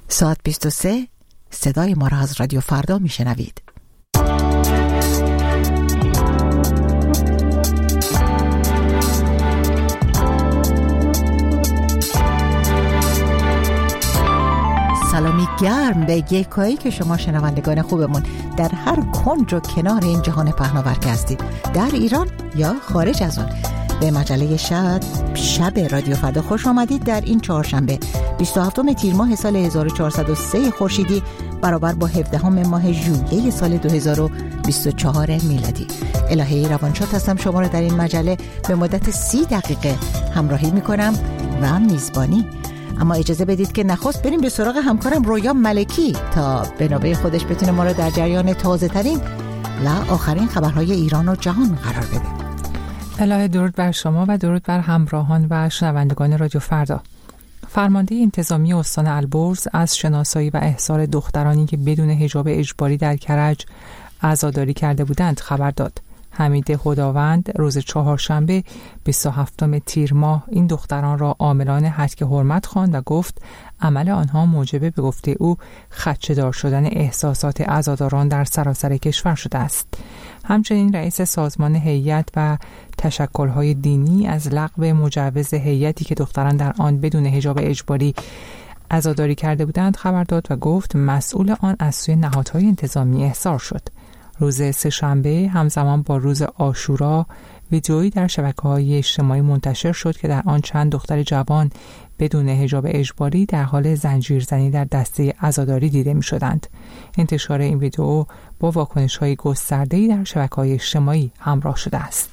ساعت 23 صدای ما را از رادیو فردا میشنوید. سلامی گرم به یکایی که شما شنوندگان خوبمون در هر کنج و کنار این جهان پهناور هستید، در ایران یا خارج از اون. به مجله شب رادیو فردا خوش آمدید. در این چهارشنبه 27 تیر ماه سال 1403 خورشیدی برابر با 17 ماه ژوئیه سال 2024 میلادی. الهی روانشاد هستم، شما را در این مجله به مدت 30 دقیقه همراهی میکنم و میزبانی. اما اجازه بدید که نخست بریم به سراغ همکارم رویا ملکی تا به نوبه خودش بتونه ما را در جریان تازه ترین و آخرین خبرهای ایران و جهان قرار بده. الهی درود بر شما و درود بر همراهان و شنوندگان رادیو فردا. فرمانده انتظامی استان البرز از شناسایی و احضار دخترانی که بدون حجاب اجباری در کرج عزاداری کرده بودند خبر داد. حمید خداوند روز چهارشنبه 27 تیر ماه این دختران را عاملان هتک حرمت خواند و گفت عمل آنها موجب به گفته او خدشه‌دار شدن احساسات عزاداران در سراسر کشور شده است. همچنین رئیس سازمان هیئت و تشکل‌های دینی از لغو مجوز هیئتی که دختران در آن بدون حجاب اجباری عزاداری کرده بودند خبر داد و گفت مسئول آن از سوی نهادهای انتظامی احضار شد. روز سه‌شنبه همزمان با روز عاشورا ویدئویی در شبکه‌های اجتماعی منتشر شد که در آن چند دختر جوان بدون حجاب اجباری در حال زنجیرزنی در دسته عزاداری دیده می‌شدند. انتشار این ویدئو با واکنش‌های گسترده‌ای در شبکه‌های اجتماعی همراه شده است.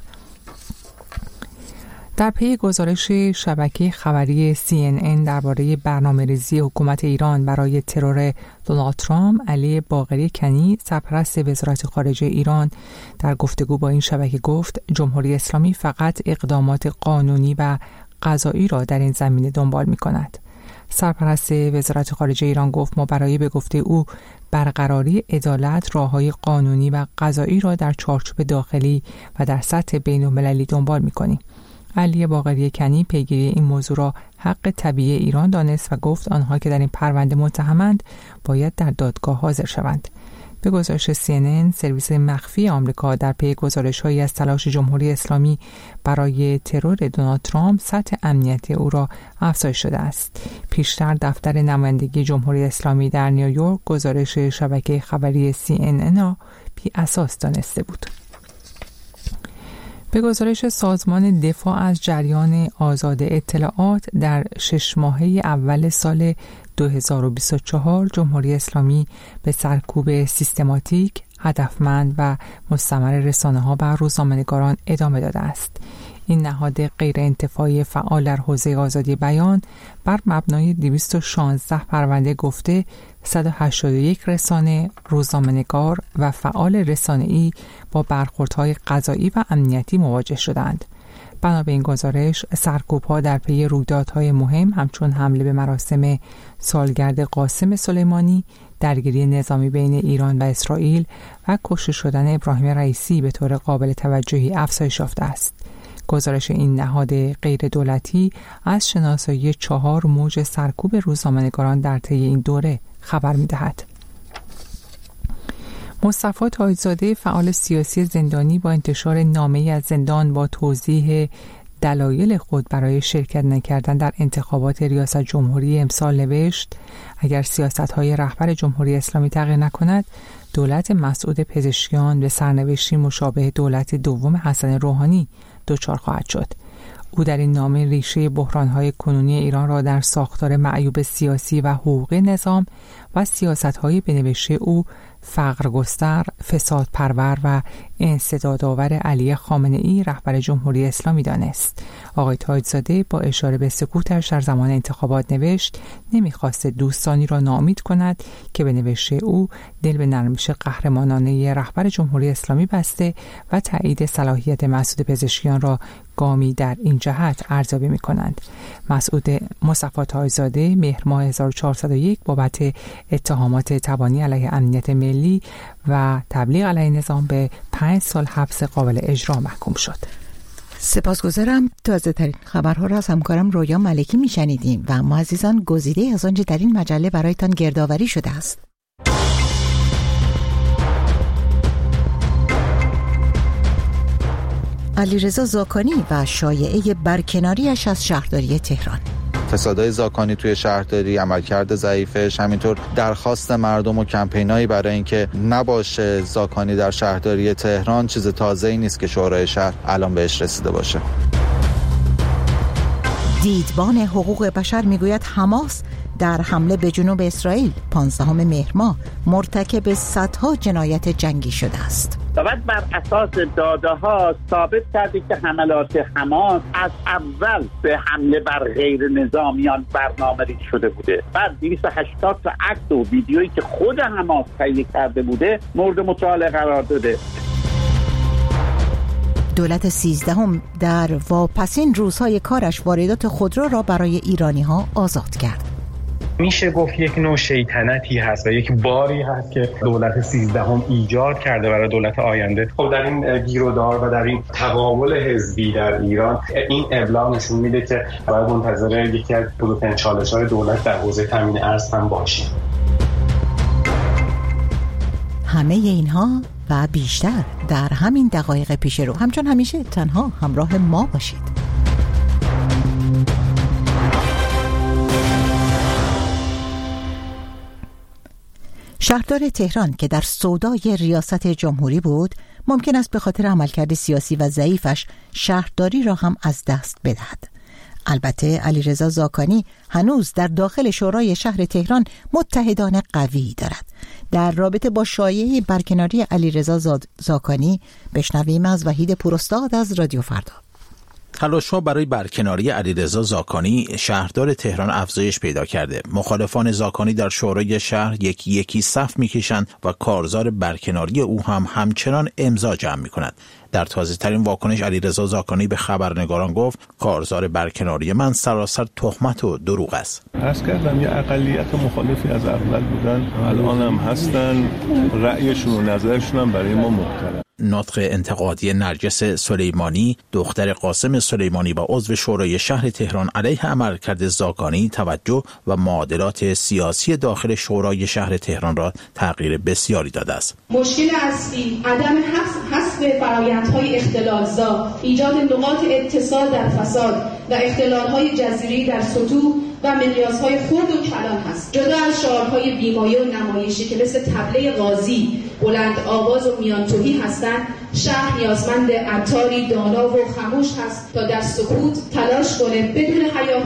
در پی گزارش شبکه خبری CNN درباره برنامه‌ریزی حکومت ایران برای ترور دونالد ترامپ، علی باقری کنی، سرپرست وزارت خارجه ایران در گفتگو با این شبکه گفت جمهوری اسلامی فقط اقدامات قانونی و قضایی را در این زمینه دنبال می‌کند. سرپرست وزارت خارجه ایران گفت ما برای به گفته او برقراری عدالت راه‌های قانونی و قضایی را در چارچوب داخلی و در سطح بین‌المللی دنبال می‌کنیم. علی باقری کنی پیگیری این موضوع را حق طبیعی ایران دانست و گفت آنها که در این پرونده متهمند باید در دادگاه حاضر شوند. به گزارش CNN، سرویس مخفی آمریکا در پی گزارش‌هایی از تلاش جمهوری اسلامی برای ترور دونالد ترامپ سطح امنیتی او را افزایش داده است. پیشتر دفتر نمایندگی جمهوری اسلامی در نیویورک گزارش شبکه خبری CNN را بی اساس دانسته بود. به گزارش سازمان دفاع از جریان آزاد اطلاعات در 6 ماهه اول سال 2024 جمهوری اسلامی به سرکوب سیستماتیک، هدفمند و مستمر رسانه‌ها و روزنامه‌نگاران ادامه داده است. این نهاد غیر انتفاعی فعال در حوزه آزادی بیان بر مبنای 216 پرونده گفته 181 رسانه، روزنامه‌نگار و فعال رسانه‌ای با برخوردهای قضایی و امنیتی مواجه شدند. بنا به این گزارش، سرکوب‌ها در پی رویدادهای مهم همچون حمله به مراسم سالگرد قاسم سلیمانی، درگیری نظامی بین ایران و اسرائیل و کشته شدن ابراهیم رئیسی به طور قابل توجهی افزایش یافته است. گزارش این نهاد غیر دولتی از شناسایی 4 موج سرکوب روزنامه‌نگاران در طی این دوره خبر می‌دهد. مصطفی تاج‌زاده فعال سیاسی زندانی با انتشار نامه‌ای از زندان با توضیح دلایل خود برای شرکت نکردن در انتخابات ریاست جمهوری امسال نوشت اگر سیاست‌های رهبر جمهوری اسلامی تغییر نکند دولت مسعود پزشکیان به سرنوشتی مشابه دولت دوم حسن روحانی دچار خواهد شد. او در این نامه ریشه بحران‌های کنونی ایران را در ساختار معیوب سیاسی و حقوقی نظام و سیاست‌های بنوشته او فقرگستر، فساد پرور و انسدادآور علی خامنه‌ای رهبر جمهوری اسلامی دانست. آقای تاج‌زاده با اشاره به سکوتش در زمان انتخابات نوشت نمی‌خواست دوستانی را ناامید کند که به نوشته او دل به نرمش قهرمانانه رهبر جمهوری اسلامی بسته و تایید صلاحیت مسعود پزشکیان را گامی در این جهت ارزیابی می‌کنند. مصطفی تاج‌زاده مهر ماه 1401 بابت اتهامات تبانی علیه امنیت ملی و تبلیغ علیه نظام به 5 سال حبس قابل اجرا محکوم شد. سپاسگزارم. تازه ترین خبرها را از همکارم رویا ملکی میشنیدیم و اما عزیزان گزیده از آنچه در این مجله برایتان گردآوری شده است. علیرضا زاکانی و شایعه برکناریش از شهرداری تهران. فسادهای زاکانی توی شهرداری، عملکرد ضعیفش، همینطور درخواست مردم و کمپینایی برای اینکه نباشه زاکانی در شهرداری تهران چیز تازه‌ای نیست که شورای شهر الان بهش رسیده باشه. دیدبان حقوق بشر میگوید حماس در حمله به جنوب اسرائیل 15 مهر ماه مرتکب صدها جنایت جنگی شده است. بعد بر اساس داده‌ها ثابت کرده که حملات حماس از اول به حمله بر غیر نظامیان برنامه‌ریزی شده بوده. بعد 280 تا عکس و ویدیویی که خود حماس تهیه کرده بوده مورد مطالعه قرار داده. دولت 13 در واپسین روزهای کارش واردات خودرو را برای ایرانی‌ها آزاد کرد. میشه گفت یک نوع شیطنتی هست و یک باری هست که دولت 13 ایجاد کرده برای دولت آینده. خب در این گیرودار و در این تقابل حزبی در ایران این ابلاغ نشون میده که باید منتظر یکی از بزرگترین چالش‌های دولت در حوزه تامین ارز هم باشیم. همه اینها و بیشتر در همین دقایق پیش رو. همچون همیشه تنها همراه ما باشید. شهردار تهران که در سودای ریاست جمهوری بود ممکن است به خاطر عملکرد سیاسی و ضعیفش شهرداری را هم از دست بدهد. البته علیرضا زاکانی هنوز در داخل شورای شهر تهران متحدان قوی دارد. در رابطه با شایعه برکناری علیرضا زاکانی بشنویم از وحید پوراستاد از رادیو فردا. تلاش‌ها برای برکناری علیرضا زاکانی شهردار تهران افزایش پیدا کرده. مخالفان زاکانی در شورای شهر یکی صف می‌کشند و کارزار برکناری او هم همچنان امضا جمع می‌کند. در تازه‌ترین واکنش علیرضا زاکانی به خبرنگاران گفت کارزار برکناری من سراسر تهمت و دروغ است. عرض کردم یه اقلیت مخالفی از اول بودن، الان هم هستن، رأیشون و نظرشون هم برای ما محترم. نطق انتقادی نرجس سلیمانی دختر قاسم سلیمانی و عضو شورای شهر تهران علیه عملکرد زاکانی توجه و معادلات سیاسی داخل شورای شهر تهران را تغییر بسیاری داده است. مشکل اصلی عدم حذف فرآیندهای اختلال‌زا، ایجاد نقاط اتصال در فساد و اختلال‌های جذری در سطوح و مقیاس‌های خرد و کلان هست. جدا از شعارهای بیمایه و نمایشی که مثل طبله غازی بلند آواز و میانتویی هستند، شهر نیازمند عطاری دانا و خموش هست تا در سکوت تلاش کنه بدون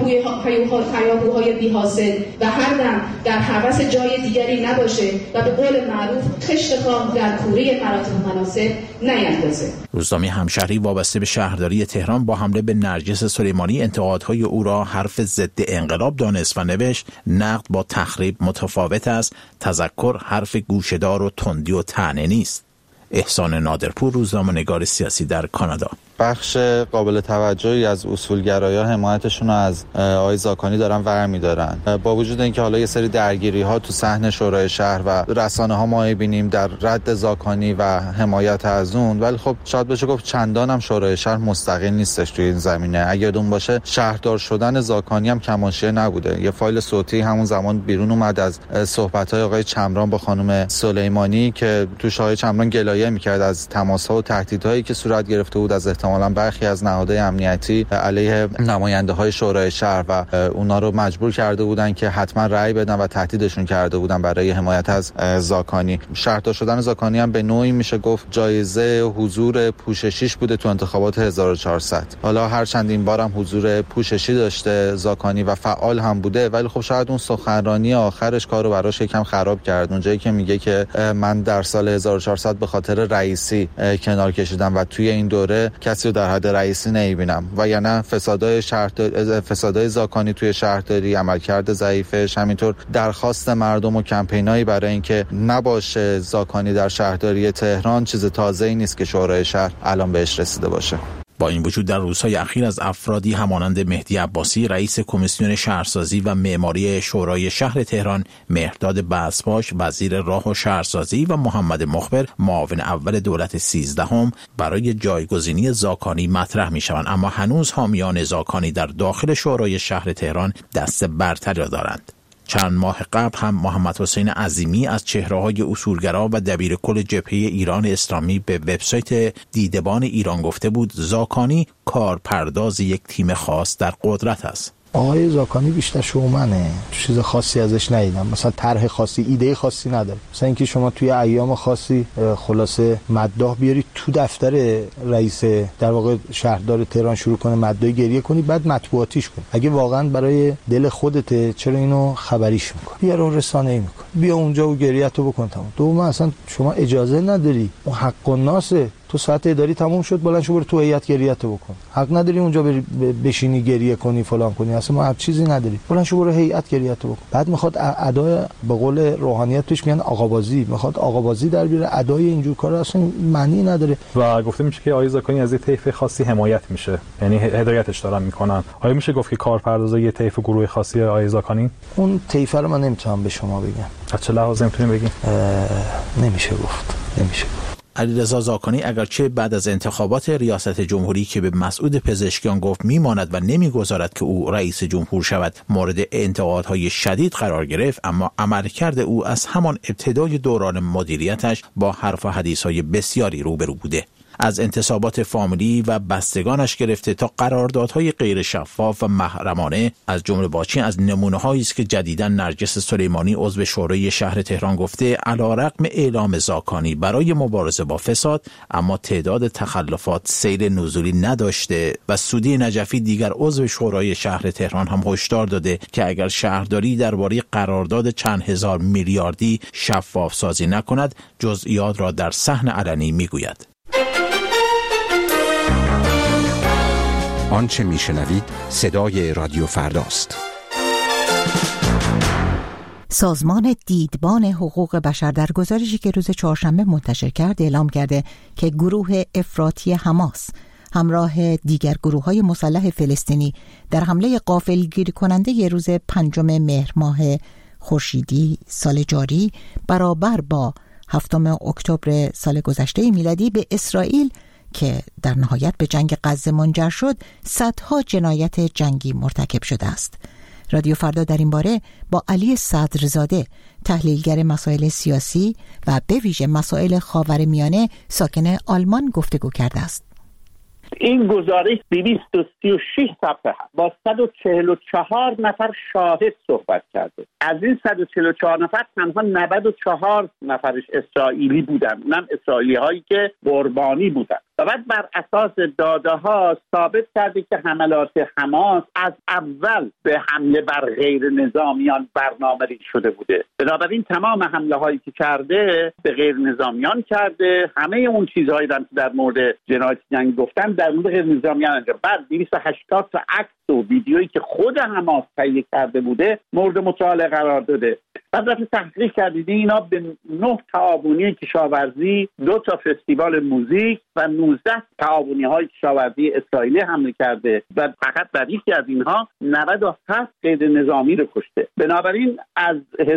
هیاهوهای بی‌حاصل و هر دم در هوس جای دیگری نباشه و به قول معروف خشت خام در کوره مراتب مناسب نیندازه. روزنامه همشهری وابسته به شهرداری تهران با حمله به نرجس سلیمانی انتقادهای او را حرف ضد انقلاب دانست و نوشت نقد با تخریب متفاوت است، تذکر حرف گوشه‌دار و تندی و طعنه نیست. احسان نادرپور، روزنامه‌نگار سیاسی در کانادا. بخش قابل توجهی از اصولگرایان حمایتشون رو از آقای زاکانی دارن برمی‌دارن. با وجود اینکه حالا یه سری درگیری‌ها تو صحن شورای شهر و رسانه‌ها ما می‌بینیم در رد زاکانی و حمایت از اون، ولی خب شاید بشه گفت چندان هم شورای شهر مستقل نیستش توی این زمینه. اگر اون باشه شهردار شدن زاکانی هم کماشیه نبوده. یه فایل صوتی همون زمان بیرون اومد از صحبت‌های آقای چمران با خانم سلیمانی که توش آقای چمران گلایه می‌کرد از تماس‌ها و تهدیدهایی که صورت گرفته بود از احتمالاً برخی از نهادهای امنیتی علیه نماینده‌های شورای شهر و اونا رو مجبور کرده بودن که حتما رأی بدن و تهدیدشون کرده بودن برای حمایت از زاکانی. شهردار شدن زاکانی هم به نوعی میشه گفت جایزه حضور پوششیش بوده تو انتخابات 1400. حالا هرچند این بار هم حضور پوششی داشته زاکانی و فعال هم بوده، ولی خب شاید اون سخنرانی آخرش کارو براش یکم خراب کرد. اونجایی که میگه که من در سال 1400 به خاطر رئیسی کنار کشیدم و توی این دوره کسی رو در حد رئیسی نمیبینم و یعنی فسادهای زاکانی توی شهرداری، عملکرد ضعیفش، همینطور درخواست مردم و کمپینایی برای اینکه نباشه زاکانی در شهرداری تهران چیز تازه‌ای نیست که شورای شهر الان بهش رسیده باشه. با این وجود در روزهای اخیر از افرادی همانند مهدی عباسی رئیس کمیسیون شهرسازی و معماری شورای شهر تهران، مهرداد بسپاش وزیر راه و شهرسازی و محمد مخبر معاون اول دولت 13 برای جایگزینی زاکانی مطرح می‌شوند، اما هنوز حامیان زاکانی در داخل شورای شهر تهران دست برتری دارند. چند ماه قبل هم محمد حسین عظیمی از چهره‌های اصولگرا و دبیرکل جبهه ایران اسلامی به وبسایت دیدبان ایران گفته بود زاکانی کارپرداز یک تیم خاص در قدرت است. آقای زاکانی بیشتر شومنه، چیز خاصی ازش ندیدم، مثلا طرح خاصی، ایده خاصی نداره. مثلا اینکه شما توی ایام خاصی خلاصه مداح بیاری تو دفتر رئیس در واقع شهردار تهران شروع کنه مداح گریه کنی، بعد مطبوعاتیش کنی. اگه واقعا برای دل خودته چرا اینو خبریش میکنی؟ بیا رو رسانه‌ای میکنی، بیا اونجا و گریه‌تو بکن تمام. دوم اصلا شما اجازه نداری، اون حق الناسه. تو ساعت اداری تموم شد بلند شو برو تو هیئت گریه‌تو بکن. حق نداری اونجا بشینی گریه کنی فلان کنی، اصلا ما هر چیزی نداری. بلند شو برو هیئت گریه‌تو بکن. بعد میخواد ادای به قول روحانیت توش میگن آقابازی، میخواد آقابازی در بیاره، ادای اینجور کارا اصلا معنی نداره. و گفته میشه که آقای زاکانی از یه طیف خاصی حمایت میشه، یعنی هدایتش دارن میکنن. آیا میشه گفت که کارپردازای یه طیف گروه خاصی آقای زاکانی؟ اون طیف رو من نمیتونم به شما بگم. از چه لحاظی میتونید بگین؟ نمیشه گفت. علیرضا زاکانی اگرچه بعد از انتخابات ریاست جمهوری که به مسعود پزشکیان گفت میماند و نمیگذارد که او رئیس جمهور شود مورد انتقادهای شدید قرار گرفت، اما عملکرد او از همان ابتدای دوران مدیریتش با حرف و حدیثهای بسیاری روبرو بوده. از انتصابات فامیلی و بستگانش گرفته تا قراردادهای غیر شفاف و محرمانه، از جمله واچین از نمونه‌هایی است که جدیداً نرگس سلیمانی عضو شورای شهر تهران گفته علیرغم اعلام زاکانی برای مبارزه با فساد، اما تعداد تخلفات سیل نزولی نداشته و سودی نجفی دیگر عضو شورای شهر تهران هم هشدار داده که اگر شهرداری درباره قرارداد چند هزار میلیاردی شفاف سازی نکند جزئیات را در صحن علنی میگوید. آنچه میشنوید صدای رادیو فرداست. سازمان دیدبان حقوق بشر در گزارشی که روز چهارشنبه منتشر کرد اعلام کرده که گروه افراطی حماس همراه دیگر گروه‌های مسلح فلسطینی در حمله غافلگیر کننده روز 5 مهر ماه خورشیدی سال جاری برابر با 7 اکتبر سال گذشته میلادی به اسرائیل که در نهایت به جنگ غزه منجر شد صدها جنایت جنگی مرتکب شده است. رادیو فردا در این باره با علی صدرزاده تحلیلگر مسائل سیاسی و به ویژه مسائل خاورمیانه ساکن آلمان گفتگو کرده است. این گزارش 236 صفحه با 144 نفر شاهد صحبت کرده. از این 144 نفر تنها 94 نفرش اسرائیلی بودن، اونم اسرائیلی هایی که قربانی بودن. و بعد بر اساس داده ها ثابت کرده که حملات حماس از اول به حمله بر غیر نظامیان برنامه‌ریزی شده بوده. بنابراین تمام حمله هایی که کرده به غیر نظامیان کرده. همه اون چیزهایی که در مورد جنایت جنگی گفتن در مورد غیر نظامیان انجام. بعد 280 تا عکس و ویدیویی که خود حماس تهیه کرده بوده مورد مطالعه قرار داده. بعد وقتی تحقیق کردید اینا به 9 تعاونی کشاورزی، 2 تا فستیوال موزیک و 19 تعاونی‌های کشاورزی اسرائیلی حمله کرده و فقط در یکی از اینها 97 قید نظامی رو کشته. بنابراین از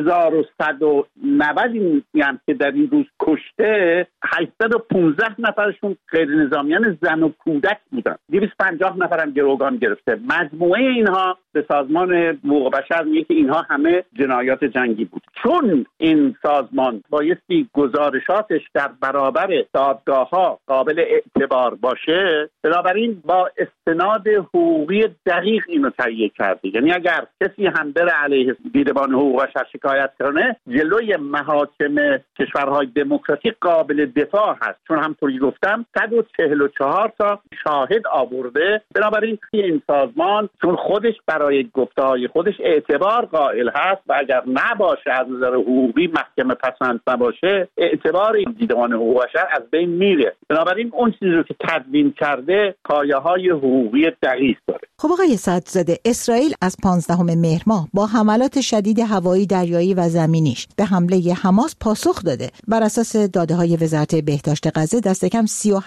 1190 یعنی که در این روز کشته 815 نفرشون غیر نظامیان زن و کودک بودن. 250 نفرم گروگان گرفته. مجموعه اینها به سازمان حقوق بشر میگه که اینها همه جنایات جنگی بود. چون این سازمان بایستی گزارشاتش در برابر دادگاه‌ها قابل اعتبار باشه، بنابراین با استناد حقوقی دقیق اینو تهیه کرده. یعنی اگر کسی هم بره علیه دیدبان حقوق بشر شکایت کنه، جلوی محاکم کشورهای دموکراتیک قابل دفاع هست، چون همونطوری گفتم 144 تا شاهد آورده. بنابراین این سازمان چون خودش برای گفته‌های خودش اعتبار قائل هست و اگر نباشه از نظر حقوقی محکمه پسند نباشه، اعتبار این دیدبان حقوق بشر از بین میره. بنابراین اون چیزی رو که تدوین کرده پایه‌های حقوقی دقیق داره. خب آقای صدرزاده، اسرائیل از 15 مهر ماه با حملات شدید هوایی، دریایی و زمینیش به حمله حماس پاسخ داده. بر اساس داده‌های وزارت بهداشت غزه دست کم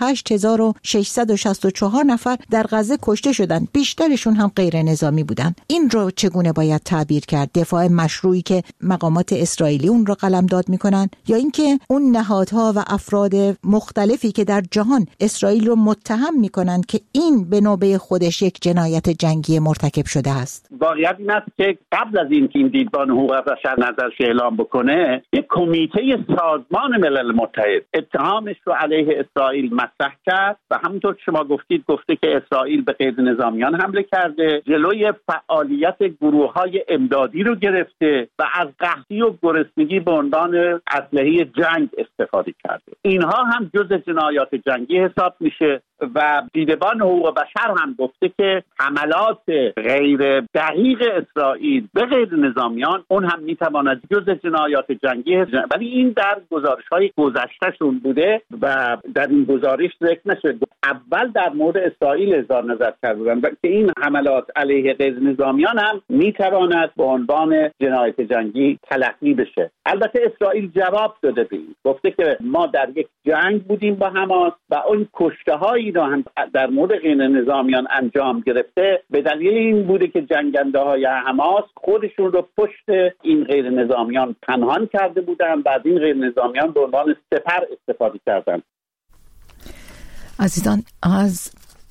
38664 نفر در غزه کشته شدند. بیشترشون هم غیر نظامی بودن. این رو چگونه باید تعبیر کرد؟ دفاع مشروعی که مقامات اسرائیلی اون رو قلمداد میکنن، یا اینکه اون نهادها و افراد مختلفی که در جهان اسرائیل رو متهم میکنن که این به نوبه خودش یک جنایت جنگی مرتکب شده است؟ واقعیت این است که قبل از اینکه این دیدبان حقوق بشر نظرش اعلام بکنه، یک کمیته سازمان ملل متحد اتهامش رو علیه اسرائیل مطرح کرد و همونطور که شما گفته که اسرائیل به غیر نظامیان حمله کرده، جلوی فعالیت گروه‌های امدادی رو گرفته و از قحطی و گرسنگی به عنوان اسلحه جنگ استفاده کرده. اینها هم جزء جنایات جنگی حساب میشه و دیدبان حقوق بشر هم گفته که حملات غیر دقیق اسرائیل به غیر نظامیان اون هم میتواند جزء جنایات جنگی، ولی این در گزارش‌های گذشتهشون بوده و در این گزارش ذکر نشد. اول در مورد اسرائیل اظهار نظر کردن که این حملات علیه غیر نظامیان هم میتواند به عنوان جنایت جنگی تلقی بشه. البته اسرائیل جواب داده به این، گفته که ما در یک جنگ بودیم با حماس و اون کشته‌هایی رو هم در مورد غیر نظامیان انجام گرفته به دلیل این بوده که جنگنده‌های حماس خودشون رو پشت این غیر نظامیان پنهان کرده بودن و از این غیر نظامیان به عنوان سپر استفاده کردن. عزیزان، از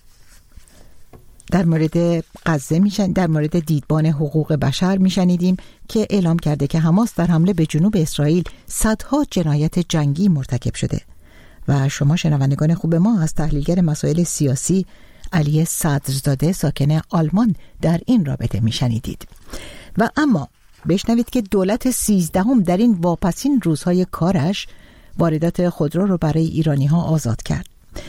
در مورد غزه در مورد دیدبان حقوق بشر میشنیدیم که اعلام کرده که حماس در حمله به جنوب اسرائیل صدها جنایت جنگی مرتکب شده و شما شنوندگان خوب ما از تحلیلگر مسائل سیاسی علی صدرزاده ساکن آلمان در این رابطه میشنیدید. و اما بشنوید که دولت 13 در این واپسین روزهای کارش واردات خودرو رو برای ایرانی ها آزاد کرد.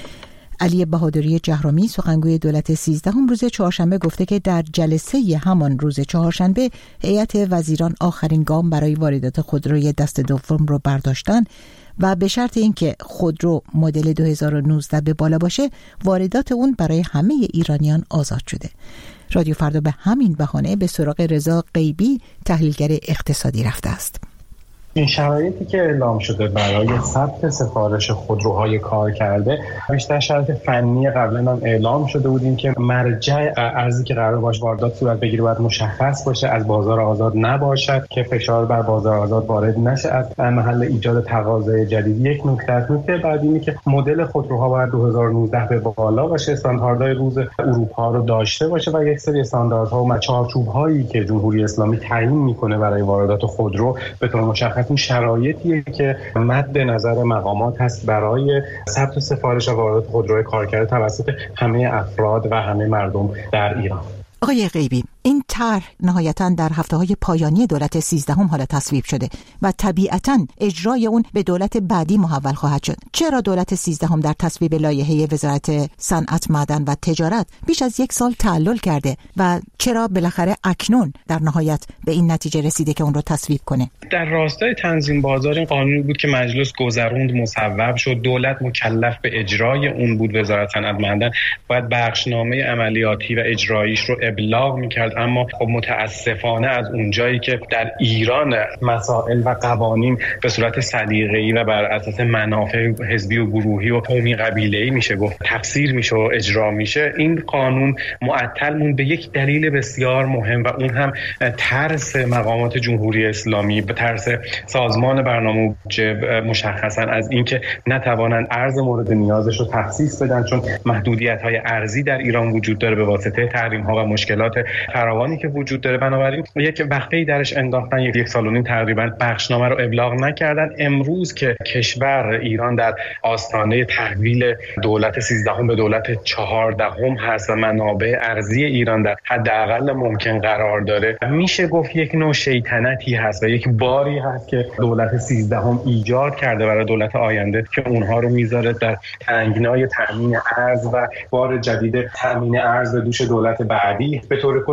علی بهادری جهرومی سخنگوی دولت 13 روز چهارشنبه گفته که در جلسه همان روز چهارشنبه هیئت وزیران آخرین گام برای واردات خودروی دست دوم رو برداشتن و به شرط اینکه خودرو مدل 2019 به بالا باشه واردات اون برای همه ایرانیان آزاد شده. رادیو فردا به همین بهانه به سراغ رضا غیبی تحلیلگر اقتصادی رفته است. این شرایطی که اعلام شده برای ثبت سفارش خودروهای کار کرده بیشتر شرایط فنی قبلا هم اعلام شده بودیم که مرجع ارزی که قرار باشه واردات صورت بگیره باید مشخص باشه، از بازار آزاد نباشد که فشار بر بازار آزاد وارد نشه از محل ایجاد تقاضای جدید. یک نکته بعد اینه که مدل خودروها باید 2019 به بالا باشه، استانداردهای روز اروپا رو داشته باشه و یک سری استانداردها و چارچوب‌هایی که جمهوری اسلامی تعیین میکنه برای واردات خودرو به طور مشخص این شرایطیه که مد نظر مقامات هست برای ثبت سفارش و واردات خودروی کارکرده توسط همه افراد و همه مردم در ایران. آقای غیبی، این طرح نهایتاً در هفته‌های پایانی دولت 13 حالا تصویب شده و طبیعتاً اجرای اون به دولت بعدی محول خواهد شد. چرا دولت 13 در تصویب لایحه وزارت صنعت، معدن و تجارت بیش از 1 سال تعلل کرده و چرا بالاخره اکنون در نهایت به این نتیجه رسیده که اون رو تصویب کنه؟ در راستای تنظیم بازار این قانونی بود که مجلس گذروند، مصوب شد، دولت مکلف به اجرای اون بود. وزارت صنعت، معدن باید بخشنامه عملیاتی و اجراییش رو ابلاغ می‌کرد، اما خب متاسفانه از اونجایی که در ایران مسائل و قوانین به صورت سلیقه‌ای و بر اساس منافع حزبی و گروهی و قومی قبیله‌ای میشه گفت تفسیر میشه و اجرا میشه، این قانون معطل موند به یک دلیل بسیار مهم و اون هم ترس مقامات جمهوری اسلامی، به ترس سازمان برنامه بودجه مشخصا از اینکه نتوانند ارز مورد نیازش رو تخصیص بدن، چون محدودیت‌های ارزی در ایران وجود داره به واسطه تحریم‌ها و مشکلات فراوانی که وجود داره. بنابراین یک وقفه‌ای درش انداختن، یک سال و نیم تقریبا بخشنامه رو ابلاغ نکردن. امروز که کشور ایران در آستانه تحویل دولت 13 به دولت 14 هست و منابع ارزی ایران در حداقل ممکن قرار داره، میشه گفت یک نوع شیطنتی هست و یک باری هست که دولت 13 ایجاد کرده برای دولت آینده که اونها رو میذاره در تنگنای تامین ارز و بار جدید تامین ارز به دوش دولت بعدی. به طور کلی این رو هم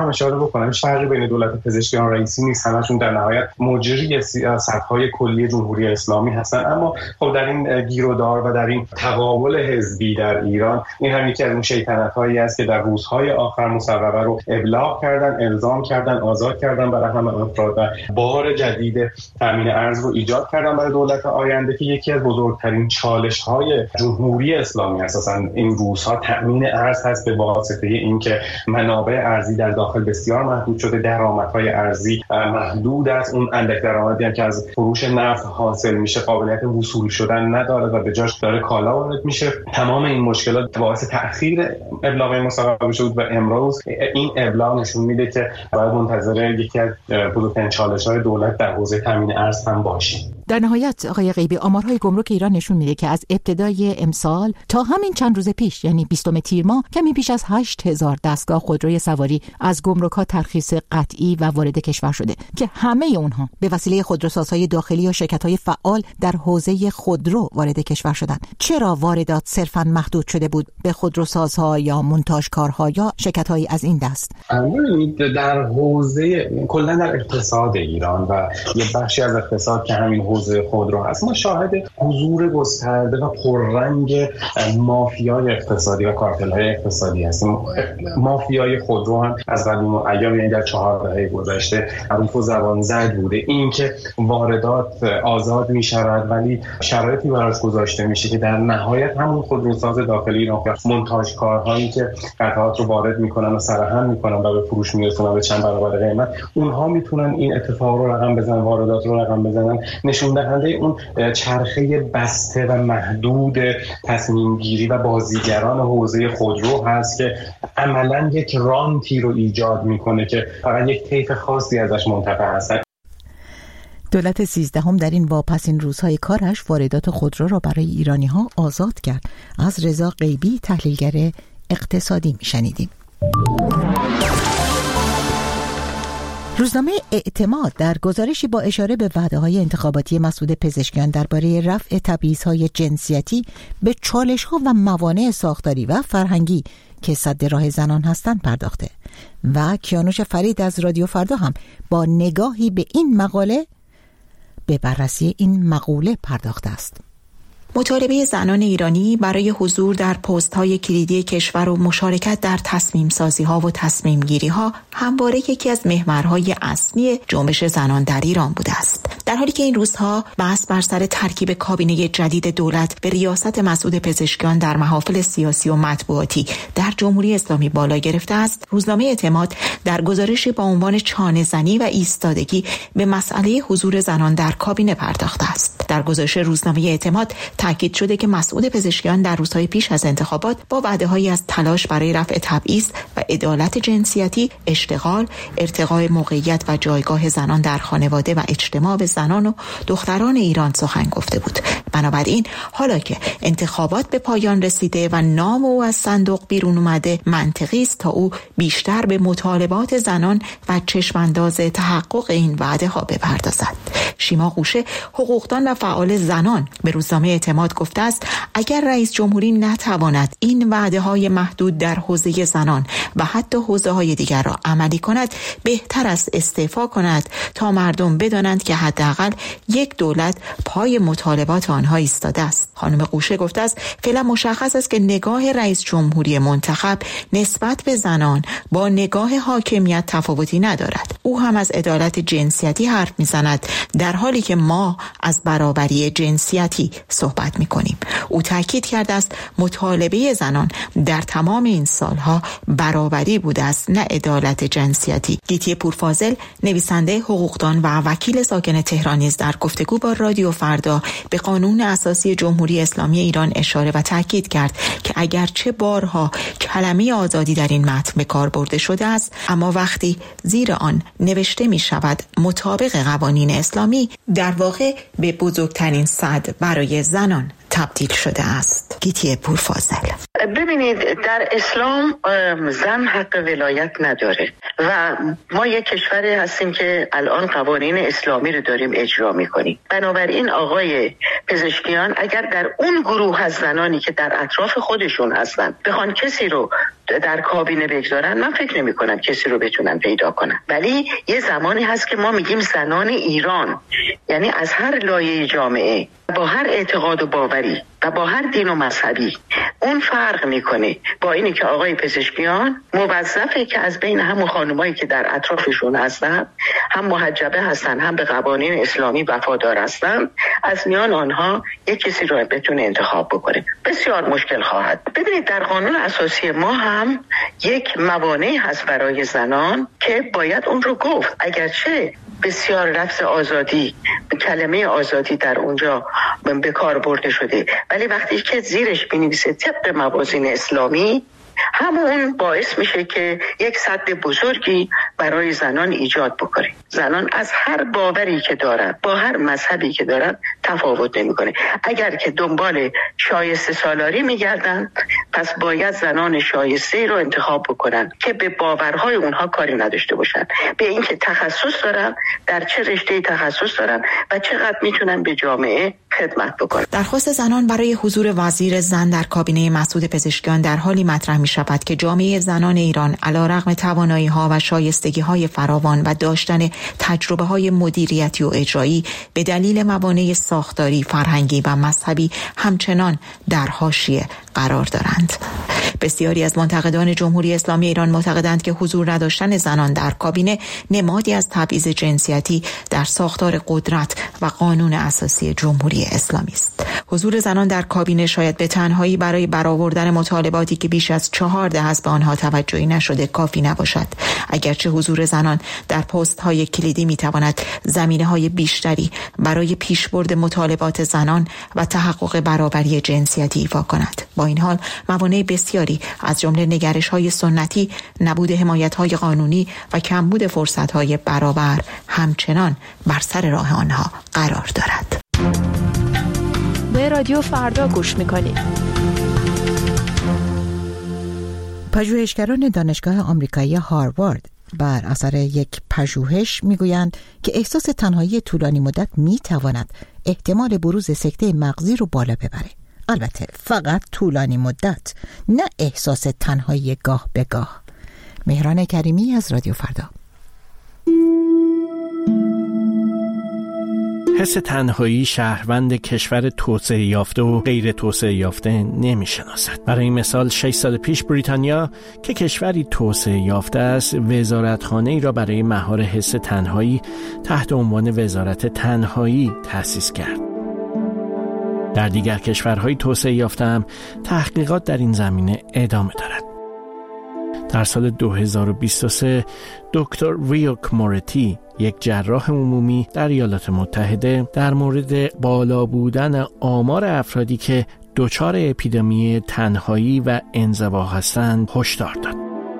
هم اشاره بکنم فرقی بین دولت پزشکیان رئیسی نیست، همشون در نهایت مجری سیاست‌های کلی جمهوری اسلامی هستن. اما خب در این گیرودار و در این تقابل حزبی در ایران، این هم یکی از اون شیطنت‌هایی است که در روزهای آخر مصوبه رو ابلاغ کردن، الزام کردن، آزاد کردن برای همه افراد و بار جدید تامین ارز رو ایجاد کردن برای دولت آینده که یکی از بزرگترین چالش‌های جمهوری اسلامی اساساً این روزها تامین ارز هست، به واسطه اینکه منابع ارزی در داخل بسیار محدود شده، درآمدهای ارزی محدود است، اون اندک درآمدی که از فروش نفت حاصل میشه قابلیت وصول شدن نداره و به جاش داره کالا وارد میشه. تمام این مشکلات باعث تأخیر ابلاغ مصوبه شد و امروز این ابلاغ نشون میده که باید منتظر یکی از بزرگترین چالش‌های دولت در حوزه تامین ارز هم باشیم. در نهایت آقای غیبی، آمارهای گمرک ایران نشون میده که از ابتدای امسال تا همین چند روز پیش، یعنی 20 تیر ماه، کمی بیش از 8000 دستگاه خودروی سواری از گمرک‌ها ترخیص قطعی و وارد کشور شده که همه اونها به وسیله خودروسازهای داخلی و شرکت‌های فعال در حوزه خودرو وارد کشور شدند. چرا واردات صرفاً محدود شده بود به خودروسازها یا مونتاژکارها یا شرکت‌های از این دست؟ در حوزه کلا در اقتصاد ایران و یه بخشی از اقتصاد که همین حوزه خودرو هست، ما شاهد حضور گسترده و پررنگ مافیای اقتصادی و کارتل‌های اقتصادی هستیم. مافیای خودرو هم از قدیم ایام، یعنی در 4 دهه گذشته معروف و زبان زد بوده. این که واردات آزاد می‌شود ولی شرایطی براش گذاشته میشه که در نهایت همون خودروساز داخلی ایران، مونتاژکارهایی که قطعات رو وارد میکنن و سرهم میکنن و به فروش میرسونن به چند برابر قیمت، اونها میتونن این اتفاق رو رقم بزنن، واردات رو رقم بزنن. نشون دهنده اون چرخه بسته و محدود تصمیم گیری و بازیگران حوزه خودرو هست که عملاً یک رانتی رو ایجاد میکنه که فقط یک طیف خاصی ازش منتفع هستن. دولت 13 در این واپسین روزهای کارش واردات خودرو را برای ایرانی‌ها آزاد کرد. از رضا غیبی، تحلیلگر اقتصادی، میشنیدیم. روزنامه اعتماد در گزارشی با اشاره به وعده‌های انتخاباتی مسعود پزشکیان درباره رفع تبعیض‌های جنسیتی به چالش‌ها و موانع ساختاری و فرهنگی که سد راه زنان هستند پرداخته و کیانوش فرید از رادیو فردا هم با نگاهی به این مقاله به بررسی این مقوله پرداخته است. مطالبه زنان ایرانی برای حضور در پست‌های کلیدی کشور و مشارکت در تصمیم‌سازی‌ها و تصمیم‌گیری‌ها همواره یکی از محورهای اصلی جنبش زنان در ایران بوده است. در حالی که این روزها بحث بر سر ترکیب کابینه جدید دولت به ریاست مسعود پزشکیان در محافل سیاسی و مطبوعاتی در جمهوری اسلامی بالا گرفته است، روزنامه اعتماد در گزارشی با عنوان چانه‌زنی و ایستادگی به مسئله حضور زنان در کابینه پرداخته است. در گزارش روزنامه اعتماد تاکید شده که مسعود پزشکیان در روزهای پیش از انتخابات با وعده‌هایی از تلاش برای رفع تبعیض و عدالت جنسیتی، اشتغال، ارتقاء موقعیت و جایگاه زنان در خانواده و اجتماع به زنان و دختران ایران سخن گفته بود. بنابراین حالا که انتخابات به پایان رسیده و نام او از صندوق بیرون اومده، منطقی است تا او بیشتر به مطالبات زنان و چشمانداز تحقق این وعده‌ها بپردازد. شیما قوشه، حقوقدان و فعال زنان، به روزنامه اعتماد گفته است اگر رئیس جمهوری نتواند این وعده‌های محدود در حوزه زنان و حتی حوزه‌های دیگر را عملی کند، بهتر است استعفا کند تا مردم بدانند که حداقل یک دولت پای مطالبات آنها ایستاده است. خانم قوشه گفته است فعلا مشخص است که نگاه رئیس جمهوری منتخب نسبت به زنان با نگاه حاکمیت تفاوتی ندارد. او هم از عدالت جنسیتی حرف میزند در حالی که ما از برابری جنسیتی صحبت میکنیم. او تاکید کرده است مطالبه زنان در تمام این سالها برابری بوده است، نه عدالت جنسیتی. گیتی پورفاضل، نویسنده، حقوقدان و وکیل ساکن تهران، نیز در گفتگو با رادیو فردا به قانون اساسی جمهوری اسلامی ایران اشاره و تاکید کرد که اگرچه بارها کلمه آزادی در این متن به کار برده شده است، اما وقتی زیر آن نوشته می شود مطابق قوانین اسلامی، در واقع به بزرگترین سد برای زنان تبدیل شده است. گیتی پورفاضل: ببینید، در اسلام زن حق ولایت نداره و ما یک کشوری هستیم که الان قوانین اسلامی رو داریم اجرا میکنیم. بنابراین آقای پزشکیان اگر در اون گروه از زنانی که در اطراف خودشون هستن بخوان کسی رو در کابینه بگذارن، من فکر نمی کنم کسی رو بتونن پیدا کنن. ولی یه زمانی هست که ما میگیم زنان ایران، یعنی از هر لایه جامعه، با هر اعتقاد و باوری و با هر دین و مذهبی. اون فرق میکنه با اینی که آقای پزشکیان موظفه که از بین همون خانمایی که در اطرافشون هستن، هم محجبه هستن هم به قوانین اسلامی وفادار هستن، از میان آنها یک کسی رو بتونه انتخاب بکنه. بسیار مشکل خواهد. ببینید در قانون اساسی ما هم یک موانعی هست برای زنان که باید اون رو گفت. اگرچه بسیار لفظ آزادی، کلمه آزادی در اونجا به کار برده شده، ولی وقتی که زیرش بنویسه طبق موازین اسلامی، همون باعث میشه که یک سد بزرگی برای زنان ایجاد بکنه. زنان از هر باوری که دارن، با هر مذهبی که دارن تفاوت نمیکنه. اگر که دنبال شایسته سالاری میگردن، پس باید زنان شایسته رو انتخاب بکنن که به باورهای اونها کاری نداشته باشن، به اینکه تخصص دارن، در چه رشته تخصص دارن و چقدر میتونن به جامعه خدمت بکنن. درخواست زنان برای حضور وزیر زن در کابینه مسعود پزشکیان در حالی مطرح می شود که جامعه زنان ایران علیرغم توانایی‌ها و شایستگی‌های فراوان و داشتن تجربه‌های مدیریتی و اجرایی، به دلیل موانع ساختاری، فرهنگی و مذهبی همچنان در حاشیه قرار دارند. بسیاری از منتقدان جمهوری اسلامی ایران معتقدند که حضور نداشتن زنان در کابینه نمادی از تبعیض جنسیتی در ساختار قدرت و قانون اساسی جمهوری اسلامی است. حضور زنان در کابینه شاید به تنهایی برای برآوردن مطالباتی که بیش از 4 دهه است به آنها توجهی نشده کافی نباشد. اگرچه حضور زنان در پست‌های کلیدی می‌تواند زمینه‌های بیشتری برای پیشبرد مطالبات زنان و تحقق برابری جنسیتی ایفا کند. با این حال موانع بسیاری از جمله نگرش‌های سنتی، نبود حمایت‌های قانونی و کمبود فرصت‌های برابر همچنان بر سر راه آنها قرار دارد. به رادیو فردا گوش می‌کنید. پژوهشگران دانشگاه آمریکایی هاروارد بر اثر یک پژوهش میگویند که احساس تنهایی طولانی مدت میتواند احتمال بروز سکته مغزی رو بالا ببره. البته فقط طولانی مدت، نه احساس تنهایی گاه به گاه. مهران کریمی از رادیو فردا. حس تنهایی شهروند کشور توسعه یافته و غیر توسعه یافته نمی‌شناسد. برای مثال 6 سال پیش بریتانیا که کشوری توسعه یافته است، وزارتخانه‌ای را برای مهار حس تنهایی تحت عنوان وزارت تنهایی تأسیس کرد. در دیگر کشورهای توسعه یافته هم تحقیقات در این زمینه ادامه دارد. در سال 2023 دکتر ریوک مورتی، یک جراح عمومی در ایالات متحده، در مورد بالا بودن آمار افرادی که دچار اپیدمی تنهایی و انزوا هستند هشدار داد.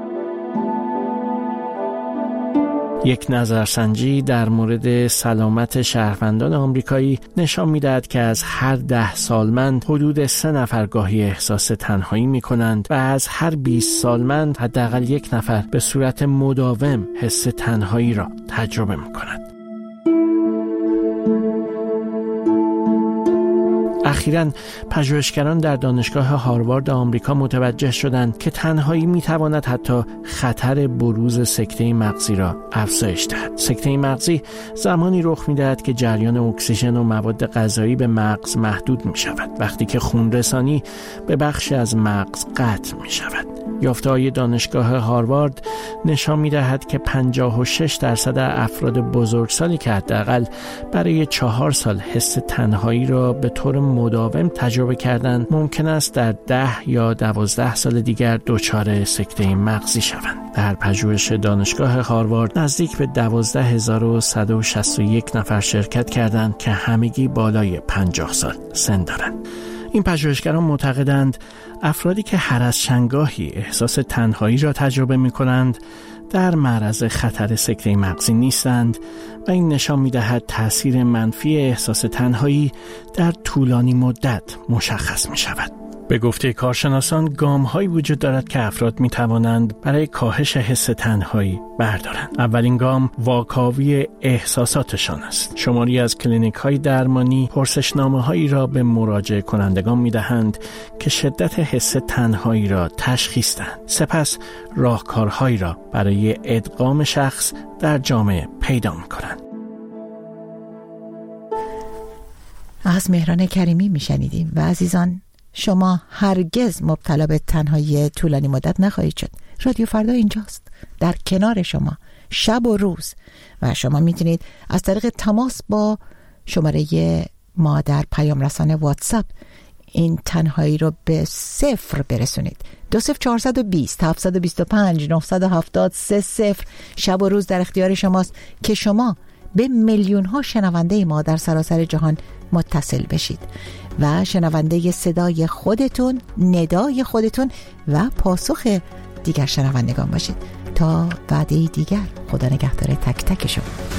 یک نظرسنجی در مورد سلامت شهروندان آمریکایی نشان می‌دهد که از هر 10 سالمند حدود 3 نفر گاهی احساس تنهایی می‌کنند و از هر 20 سالمند حداقل 1 نفر به صورت مداوم حس تنهایی را تجربه می‌کند. اخیراً پژوهشگران در دانشگاه هاروارد آمریکا متوجه شدند که تنهایی میتواند حتی خطر بروز سکته مغزی را افزایش دهد. سکته مغزی زمانی رخ میدهد که جریان اکسیژن و مواد غذایی به مغز محدود می شود، وقتی که خونرسانی به بخشی از مغز قطع می شود. یافته‌های دانشگاه هاروارد نشان می‌دهد که 56% افراد بزرگسالی که حداقل برای 4 سال حس تنهایی را به طور مداوم تجربه کردند، ممکن است در 10 یا 12 سال دیگر دچار سکته مغزی شوند. در پژوهش دانشگاه هاروارد نزدیک به 12161 نفر شرکت کردند که همگی بالای 50 سال سن دارند. این پژوهشگران معتقدند افرادی که هر از چندگاهی احساس تنهایی را تجربه می‌کنند در معرض خطر سکته مغزی نیستند و این نشان می‌دهد تأثیر منفی احساس تنهایی در طولانی مدت مشخص می‌شود. به گفته کارشناسان گام‌هایی وجود دارد که افراد می‌توانند برای کاهش حس تنهایی بردارند. اولین گام واکاوی احساساتشان است. شماری از کلینیک‌های درمانی پرسشنامه‌هایی را به مراجع کنندگان می‌دهند که شدت حس تنهایی را تشخیص دهند. سپس راهکارهایی را برای ادغام شخص در جامعه پیدا می‌کنند. از مهران کریمی میشنیدیم. و عزیزان، شما هرگز مبتلا به تنهایی طولانی مدت نخواهید شد. رادیو فردا اینجاست، در کنار شما شب و روز، و شما میتونید از طریق تماس با شماره ما در پیام رسانه واتساپ این تنهایی رو به 0 برسونید. 20420 725 970 30. شب و روز در اختیار شماست که شما به میلیون ها شنونده ما در سراسر جهان متصل بشید و شنونده صدای خودتون، ندای خودتون و پاسخ دیگر شنوندگان باشید. تا وعده دیگر، خدا نگهدار تک تک شما.